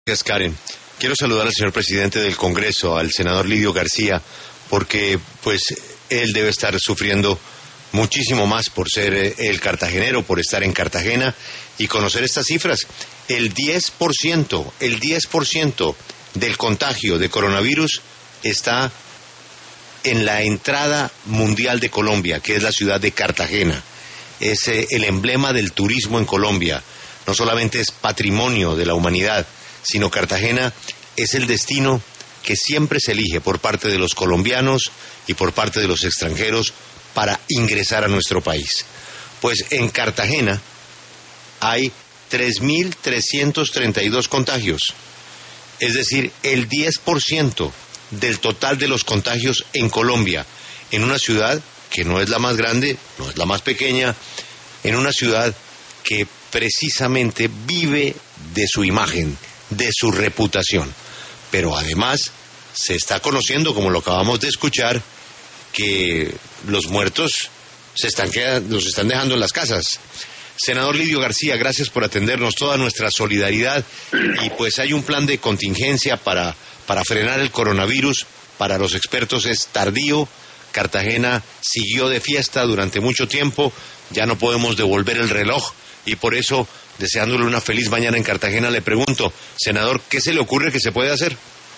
Gracias, Karen. Quiero saludar al señor presidente del Congreso, al senador Lidio García, porque pues él debe estar sufriendo muchísimo más por ser el cartagenero, por estar en Cartagena y conocer estas cifras. El 10% del contagio de coronavirus está en la entrada mundial de Colombia, que es la ciudad de Cartagena. Es el emblema del turismo en Colombia. No solamente es patrimonio de la humanidad, sino Cartagena es el destino que siempre se elige por parte de los colombianos y por parte de los extranjeros para ingresar a nuestro país. Pues en Cartagena hay 3.332 contagios, es decir, el 10% del total de los contagios en Colombia, en una ciudad que no es la más grande, no es la más pequeña, en una ciudad que precisamente vive de su imagen, de su reputación. Pero además se está conociendo, como lo acabamos de escuchar, que los muertos los están dejando en las casas. Senador Lidio García, gracias por atendernos, toda nuestra solidaridad, y pues hay un plan de contingencia para frenar el coronavirus. Para los expertos es tardío. Cartagena siguió de fiesta durante mucho tiempo, ya no podemos devolver el reloj, y por eso, deseándole una feliz mañana en Cartagena, le pregunto, senador, ¿qué se le ocurre que se puede hacer?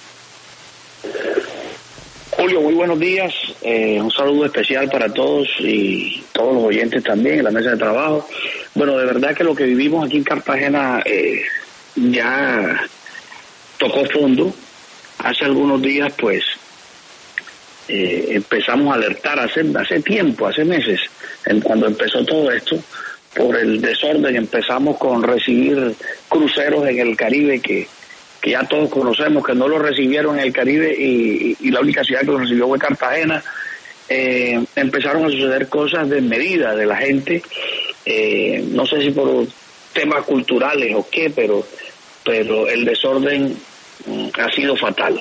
Julio, muy buenos días, un saludo especial para todos y todos los oyentes también en la mesa de trabajo. Bueno, de verdad que lo que vivimos aquí en Cartagena ya tocó fondo. Hace algunos días pues empezamos a alertar hace tiempo, hace meses, cuando empezó todo esto, por el desorden. Empezamos con recibir cruceros en el Caribe que ya todos conocemos, que no lo recibieron en el Caribe y la única ciudad que lo recibió fue Cartagena. Empezaron a suceder cosas desmedidas de la gente, no sé si por temas culturales o qué, pero el desorden ha sido fatal.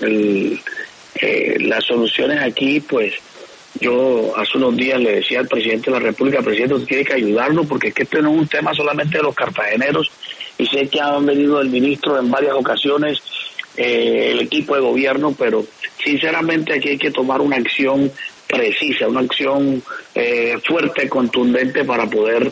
Las soluciones aquí, pues, yo hace unos días le decía al presidente de la República: presidente, usted tiene que ayudarnos, porque es que este no es un tema solamente de los cartageneros, y sé que han venido el ministro en varias ocasiones, el equipo de gobierno, pero sinceramente aquí hay que tomar una acción precisa, una acción fuerte, contundente, para poder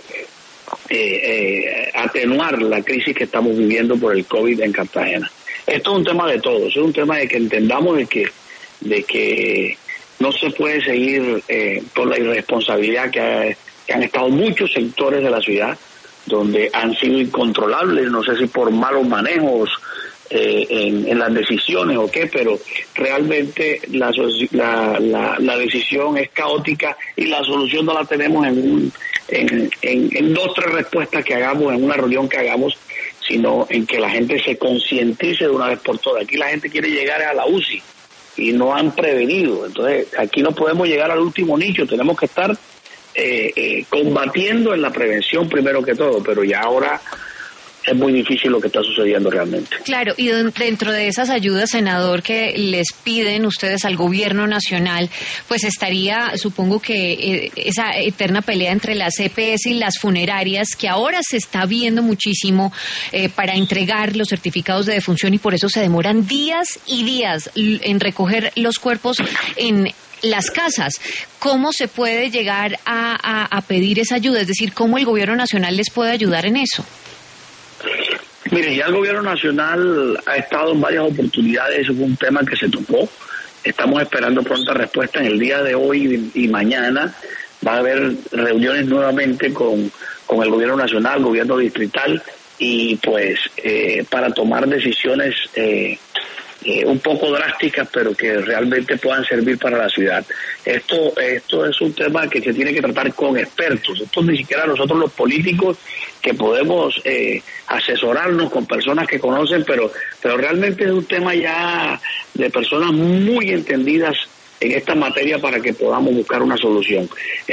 atenuar la crisis que estamos viviendo por el COVID en Cartagena. Esto es un tema de todos, es un tema de que entendamos de que no se puede seguir por la irresponsabilidad que han estado muchos sectores de la ciudad, donde han sido incontrolables, no sé si por malos manejos en las decisiones o qué, pero realmente la decisión es caótica y la solución no la tenemos en 2-3 respuestas que hagamos, en una reunión que hagamos, sino en que la gente se concientice de una vez por todas. Aquí la gente quiere llegar a la UCI y no han prevenido. Entonces aquí no podemos llegar al último nicho, tenemos que estar combatiendo en la prevención primero que todo, pero ya ahora es muy difícil lo que está sucediendo realmente. Claro, y dentro de esas ayudas, senador, que les piden ustedes al gobierno nacional, pues estaría, supongo que esa eterna pelea entre las EPS y las funerarias, que ahora se está viendo muchísimo para entregar los certificados de defunción, y por eso se demoran días y días en recoger los cuerpos en las casas. ¿Cómo se puede llegar a pedir esa ayuda? Es decir, ¿cómo el gobierno nacional les puede ayudar en eso? Mire, ya el gobierno nacional ha estado en varias oportunidades, eso fue un tema que se tocó. Estamos esperando pronta respuesta en el día de hoy y mañana. Va a haber reuniones nuevamente con el gobierno nacional, gobierno distrital, y pues para tomar decisiones un poco drásticas, pero que realmente puedan servir para la ciudad. Esto es un tema que se tiene que tratar con expertos. Esto ni siquiera nosotros los políticos, que podemos asesorarnos con personas que conocen, pero realmente es un tema ya de personas muy entendidas en esta materia para que podamos buscar una solución.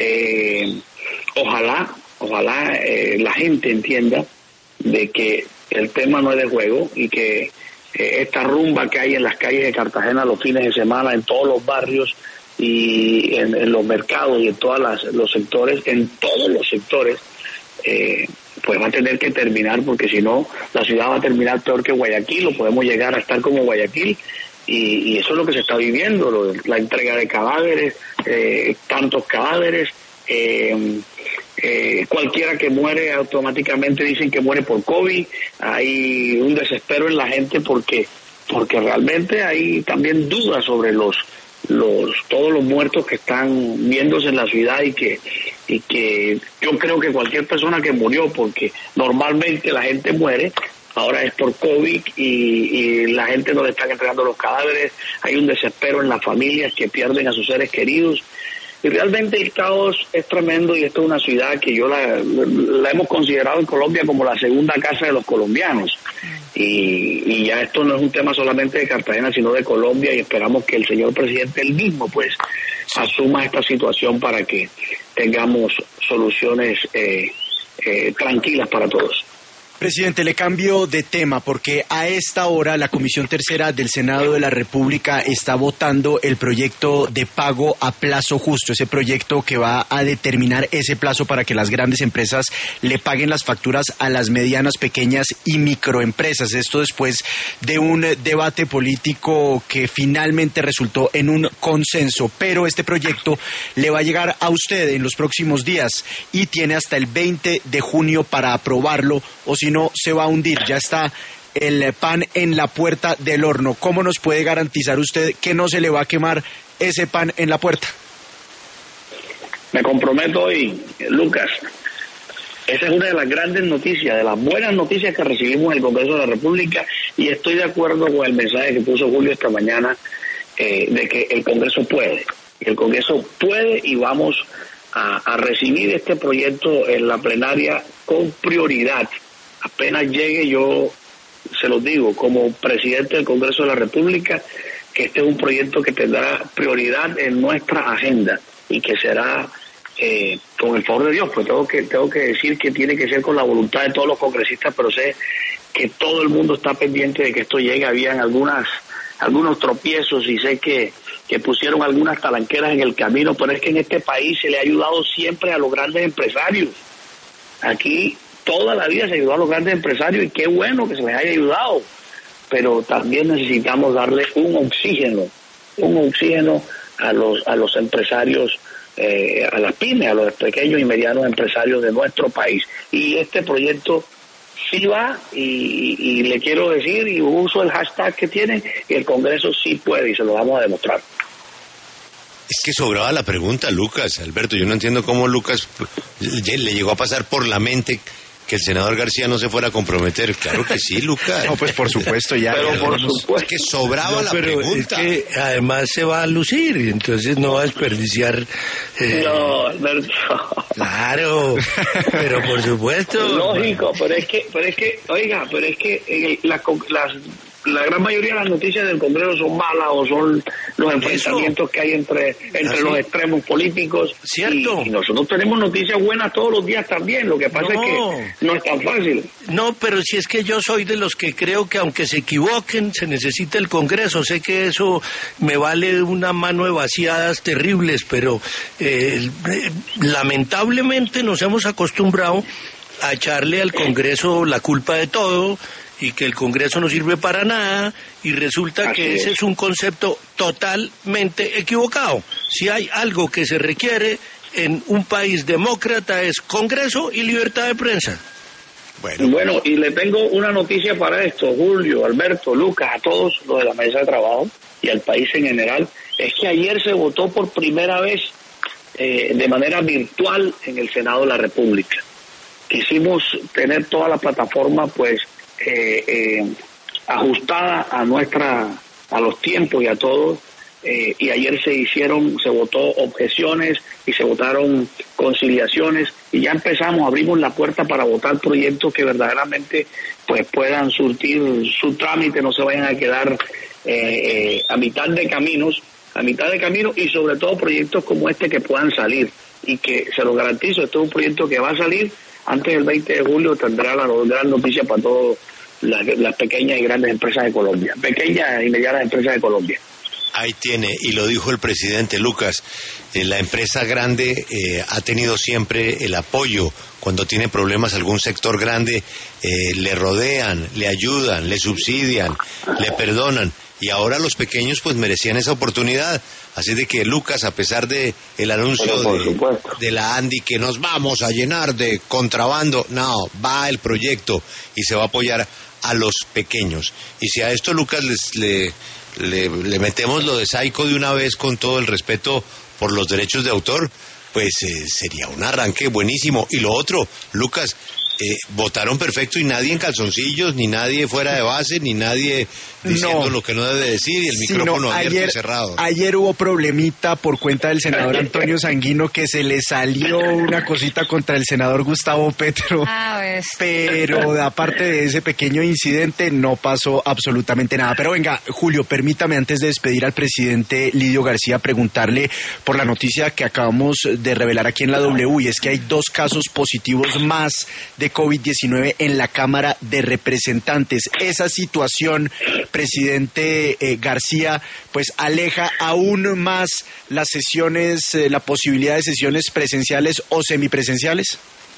Ojalá la gente entienda de que el tema no es de juego, y que esta rumba que hay en las calles de Cartagena los fines de semana, en todos los barrios y en los mercados y en todos los sectores, pues va a tener que terminar, porque si no, la ciudad va a terminar peor que Guayaquil, o podemos llegar a estar como Guayaquil, y eso es lo que se está viviendo, la entrega de cadáveres, tantos cadáveres, cualquiera que muere automáticamente dicen que muere por COVID. Hay un desespero en la gente porque realmente hay también dudas sobre todos los muertos que están viéndose en la ciudad, y que yo creo que cualquier persona que murió, porque normalmente la gente muere, ahora es por COVID, y la gente no le están entregando los cadáveres. Hay un desespero en las familias que pierden a sus seres queridos, y realmente el caos es tremendo. Y esto es una ciudad que yo la hemos considerado en Colombia como la segunda casa de los colombianos, y ya esto no es un tema solamente de Cartagena, sino de Colombia, y esperamos que el señor presidente él mismo pues asuma esta situación para que tengamos soluciones tranquilas para todos. Presidente, le cambio de tema porque a esta hora la Comisión Tercera del Senado de la República está votando el proyecto de pago a plazo justo, ese proyecto que va a determinar ese plazo para que las grandes empresas le paguen las facturas a las medianas, pequeñas y microempresas. Esto después de un debate político que finalmente resultó en un consenso, pero este proyecto le va a llegar a usted en los próximos días y tiene hasta el 20 de junio para aprobarlo, o si no se va a hundir. Ya está el pan en la puerta del horno. ¿Cómo nos puede garantizar usted que no se le va a quemar ese pan en la puerta? Me comprometo hoy, Lucas. Esa es una de las grandes noticias, de las buenas noticias que recibimos en el Congreso de la República, y estoy de acuerdo con el mensaje que puso Julio esta mañana, de que el Congreso puede. El Congreso puede, y vamos a recibir este proyecto en la plenaria con prioridad. Apenas llegue, yo se los digo, como presidente del Congreso de la República, que este es un proyecto que tendrá prioridad en nuestra agenda, y que será con el favor de Dios. Pues tengo que decir que tiene que ser con la voluntad de todos los congresistas, pero sé que todo el mundo está pendiente de que esto llegue. Habían algunos tropiezos, y sé que pusieron algunas talanqueras en el camino, pero es que en este país se le ha ayudado siempre a los grandes empresarios. Aquí toda la vida se ayudó a los grandes empresarios, y qué bueno que se les haya ayudado, pero también necesitamos darle un oxígeno a los empresarios, a las pymes, a los pequeños y medianos empresarios de nuestro país. Y este proyecto sí va, y le quiero decir, y uso el hashtag que tiene, y el Congreso sí puede, y se lo vamos a demostrar. Es que sobraba la pregunta, Lucas. Alberto, yo no entiendo cómo Lucas le llegó a pasar por la mente que el senador García no se fuera a comprometer. Claro que sí, Lucas. No, pues por supuesto, ya. Pero por supuesto. Es que sobraba la pregunta. Es que además se va a lucir, entonces no va a desperdiciar. No, Alberto. Claro, pero por supuesto. Lógico, pero es que, oiga, la gran mayoría de las noticias del Congreso son malas, o son los enfrentamientos que hay entre los extremos políticos. Cierto. Y nosotros tenemos noticias buenas todos los días también. Lo que pasa es que no es tan fácil. No, pero si es que yo soy de los que creo que aunque se equivoquen, se necesita el Congreso. Sé que eso me vale una mano de vaciadas terribles, pero lamentablemente nos hemos acostumbrado a echarle al Congreso la culpa de todo, y que el Congreso no sirve para nada, y resulta que ese es un concepto totalmente equivocado. Si hay algo que se requiere en un país demócrata es Congreso y libertad de prensa. Bueno, y le tengo una noticia para esto, Julio, Alberto, Lucas, a todos los de la mesa de trabajo y al país en general. Es que ayer se votó por primera vez de manera virtual en el Senado de la República. Quisimos tener toda la plataforma pues ajustada a los tiempos y a todo, y ayer se votó objeciones y se votaron conciliaciones, y ya abrimos la puerta para votar proyectos que verdaderamente pues puedan surtir su trámite, no se vayan a quedar a mitad de camino, y sobre todo proyectos como este que puedan salir, y que se lo garantizo, este es un proyecto que va a salir antes del 20 de julio. Tendrá la gran noticia para todas las pequeñas y grandes empresas de Colombia, pequeñas y medianas empresas de Colombia. Ahí tiene, y lo dijo el presidente Lucas, la empresa grande ha tenido siempre el apoyo. Cuando tiene problemas algún sector grande, le rodean, le ayudan, le subsidian, le perdonan. Y ahora los pequeños pues merecían esa oportunidad. Así de que Lucas, a pesar de el anuncio de la Andi que nos vamos a llenar de contrabando, no, va el proyecto y se va a apoyar a los pequeños. Y si a esto, Lucas, le metemos lo de Saico de una vez, con todo el respeto por los derechos de autor, pues sería un arranque buenísimo. Y lo otro, Lucas, votaron perfecto y nadie en calzoncillos, ni nadie fuera de base, ni nadie diciendo lo que no debe decir, y el micrófono abierto y cerrado. Ayer hubo problemita por cuenta del senador Antonio Sanguino, que se le salió una cosita contra el senador Gustavo Petro, pero aparte de ese pequeño incidente no pasó absolutamente nada. Pero venga, Julio, permítame, antes de despedir al presidente Lidio García, preguntarle por la noticia que acabamos de revelar aquí en la W, y es que hay 2 casos positivos más de COVID-19 en la Cámara de Representantes. Esa situación, presidente García, pues aleja aún más las sesiones, la posibilidad de sesiones presenciales o semipresenciales.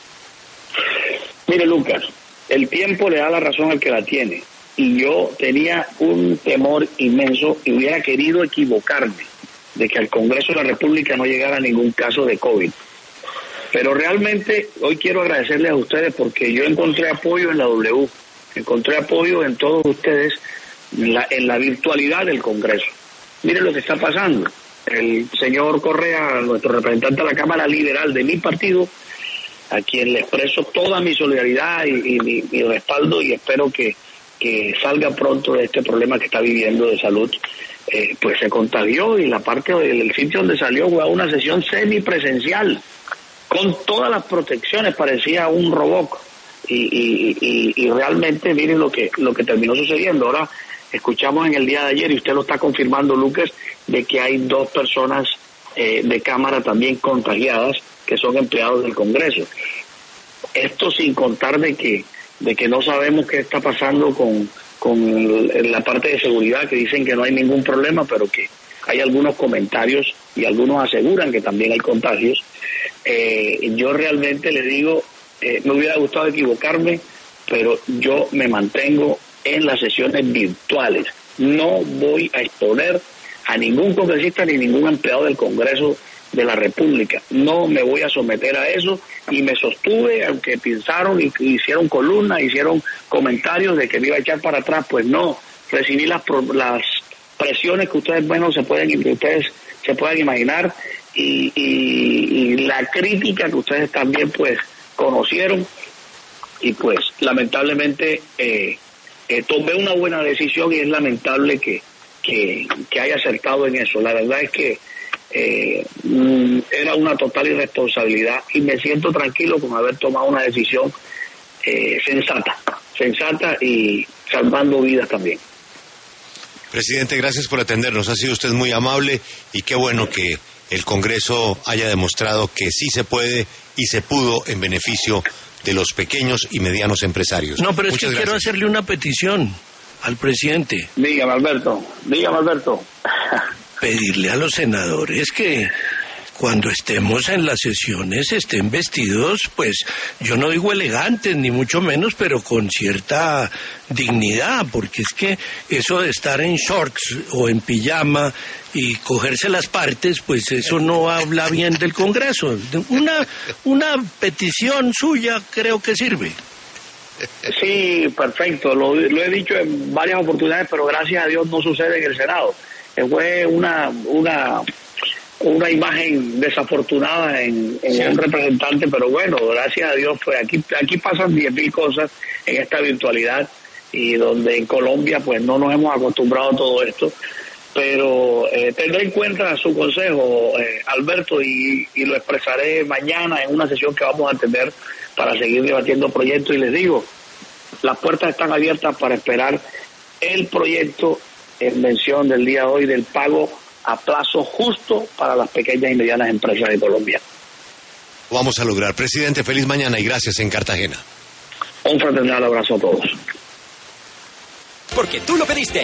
Mire, Lucas, el tiempo le da la razón al que la tiene, y yo tenía un temor inmenso y hubiera querido equivocarme de que al Congreso de la República no llegara ningún caso de COVID. Pero realmente hoy quiero agradecerles a ustedes, porque yo encontré apoyo en la W, encontré apoyo en todos ustedes en la virtualidad del Congreso. Miren lo que está pasando. El señor Correa, nuestro representante de la Cámara Liberal de mi partido, a quien le expreso toda mi solidaridad y mi respaldo, y espero que salga pronto de este problema que está viviendo de salud, pues se contagió, y la parte del sitio donde salió fue a una sesión semipresencial, con todas las protecciones, parecía un robot, y realmente miren lo que terminó sucediendo. Ahora escuchamos en el día de ayer, y usted lo está confirmando, Lucas, de que hay 2 personas de Cámara también contagiadas, que son empleados del Congreso. Esto sin contar de que no sabemos qué está pasando con la parte de seguridad, que dicen que no hay ningún problema, pero que hay algunos comentarios y algunos aseguran que también hay contagios. Yo realmente le digo, me hubiera gustado equivocarme, pero yo me mantengo en las sesiones virtuales. No voy a exponer a ningún congresista ni ningún empleado del Congreso de la República. No me voy a someter a eso, y me sostuve, aunque pensaron y hicieron columnas, hicieron comentarios de que me iba a echar para atrás. Pues no, recibí las presiones que ustedes se pueden imaginar, y la crítica que ustedes también pues conocieron, y pues lamentablemente tomé una buena decisión, y es lamentable que haya acertado en eso. La verdad es que era una total irresponsabilidad, y me siento tranquilo con haber tomado una decisión sensata y salvando vidas también. Presidente, gracias por atendernos, ha sido usted muy amable, y qué bueno que el Congreso haya demostrado que sí se puede y se pudo en beneficio de los pequeños y medianos empresarios. No, pero es que quiero hacerle una petición al presidente. Dígame, Alberto. Pedirle a los senadores que cuando estemos en las sesiones estén vestidos, pues yo no digo elegantes ni mucho menos, pero con cierta dignidad, porque es que eso de estar en shorts o en pijama y cogerse las partes, pues eso no habla bien del Congreso. Una petición suya creo que sirve. Sí, perfecto, lo he dicho en varias oportunidades, pero gracias a Dios no sucede en el Senado. Fue una imagen desafortunada en un representante, pero bueno, gracias a Dios, pues aquí pasan 10.000 cosas en esta virtualidad, y donde en Colombia pues no nos hemos acostumbrado a todo esto, pero tendré en cuenta su consejo, Alberto, y lo expresaré mañana en una sesión que vamos a tener para seguir debatiendo proyectos, y les digo, las puertas están abiertas para esperar el proyecto en mención del día de hoy del pago a plazo justo para las pequeñas y medianas empresas de Colombia. Vamos a lograr. Presidente, feliz mañana y gracias en Cartagena. Un fraternal abrazo a todos. Porque tú lo pediste.